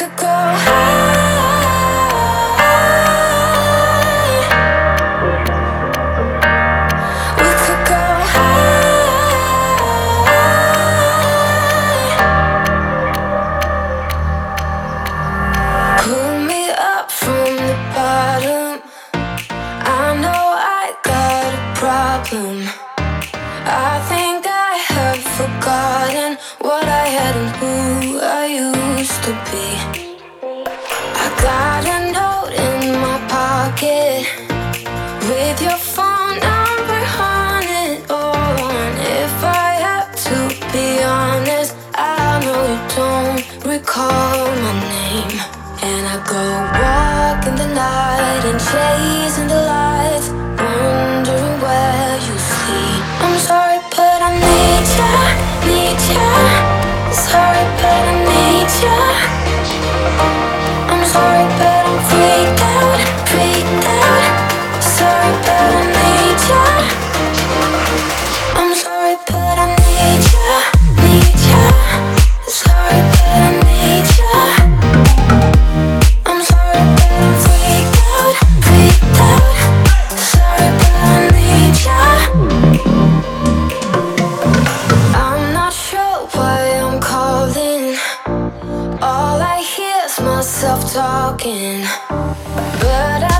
could go high. We could go high. Pull me up from the bottom. I know I got a problem. I think I have forgotten what I had and who I used to be. I got a note in my pocket with your phone number on it. Oh, and if I have to be honest, I know you don't recall my name. And I go walk in the night and chasing the lights, wondering where you sleep. I'm sorry, but I need ya, need ya. Sorry, but I need ya. I'm sorry, but I'm freaked out, freaked out. Sorry, but I need ya. I'm sorry, but I need ya, need ya. Sorry, but I need ya. I'm sorry, but I'm freaked out, freaked out. Sorry, but I need ya. I'm not sure why I'm calling. All I hear is myself talking, but I